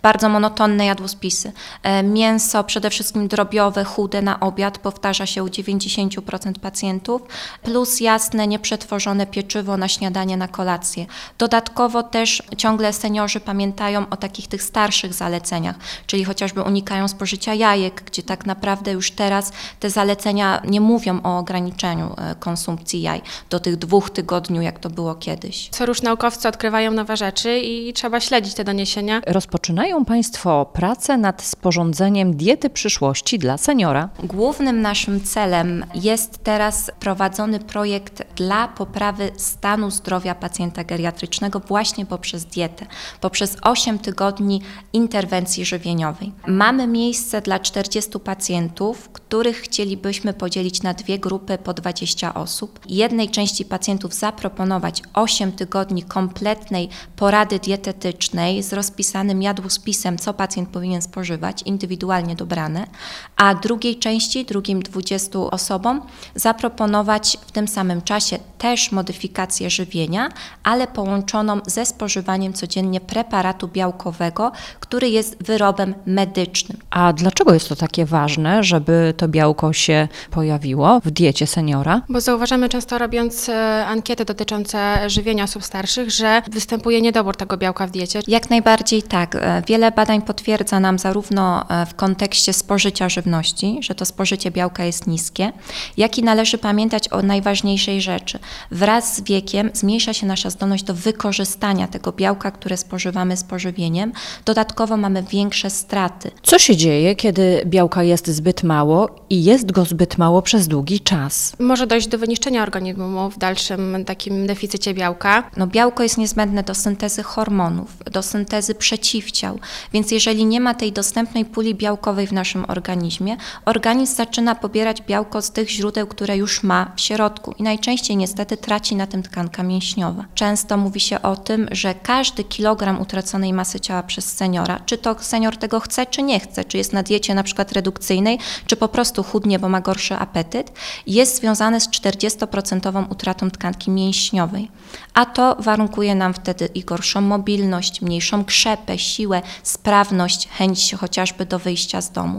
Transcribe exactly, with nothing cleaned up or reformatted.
Bardzo monotonne jadłospisy. Mięso przede wszystkim drobiowe, chude na obiad, powtarza się u dziewięćdziesiąt procent pacjentów, plus jasne, nieprzetworzone pieczywo na śniadanie, na kolację. Dodatkowo też ciągle seniorzy pamiętają o takich tych starszych zaleceniach, czyli chociażby unikają spożycia jajek, gdzie tak naprawdę już teraz te zalecenia nie mówią o ograniczeniu konsumpcji jaj do tych dwóch tygodni, jak to było kiedyś. Co rusz naukowcy odkrywają nowe rzeczy i trzeba śledzić te doniesienia. Rozpoczynają Państwo pracę nad sporządzeniem diety przyszłości dla seniora. Głównym naszym celem jest teraz prowadzony projekt dla poprawy stanu zdrowia pacjenta geriatrycznego właśnie poprzez dietę, poprzez osiem tygodni interwencji żywieniowej. Mamy miejsce dla czterdziestu pacjentów, których chcielibyśmy podzielić na dwie grupy po dwadzieścia osób. Jednej części pacjentów zaproponować osiem tygodni kompletnej porady dietetycznej z rozpisanym jadłospisem, co pacjent powinien spożywać, indywidualnie dobrane, a drugiej części, drugim dwudziestu osobom zaproponować w tym samym czasie też modyfikację żywienia, ale połączoną ze spożywaniem codziennie preparatu białkowego, który jest wyrobem medycznym. A dlaczego jest to takie ważne, żeby to białko się pojawiło w diecie seniora? Bo zauważamy często, robiąc e, ankiety dotyczące żywienia osób starszych, że występuje niedobór tego białka w diecie. Jak najbardziej tak. Wiele badań potwierdza nam zarówno w kontekście spożycia żywności, że to spożycie białka jest niskie, jak i należy pamiętać o najważniejszej rzeczy. Wraz z wiekiem zmniejsza się nasza zdolność do wykorzystania tego białka, które spożywamy z pożywieniem. Dodatkowo mamy większe straty. Co się dzieje, kiedy białka jest zbyt mało i jest go zbyt mało przez długi czas? Może dojść do wyniszczenia organizmu w dalszym takim deficycie białka. No, białko jest niezbędne do syntezy hormonów, do syntezy przeciwciał, więc jeżeli nie ma tej dostępnej puli białkowej w naszym organizmie, organizm zaczyna pobierać białko z tych źródeł, które już ma w środku i najczęściej niestety traci na tym tkanka mięśniowa. Często mówi się o tym, że każdy kilogram utraconej masy ciała przez seniora, czy to senior tego chce, czy nie chce, czy jest na diecie na przykład redukcyjnej, czy po prostu chudnie, bo ma gorszy apetyt, jest związane z czterdziestoprocentową utratą tkanki mięśniowej. A to warunkuje nam wtedy i gorszą mobilność, mniejszą krzepę, siłę, sprawność, chęć chociażby do wyjścia z domu.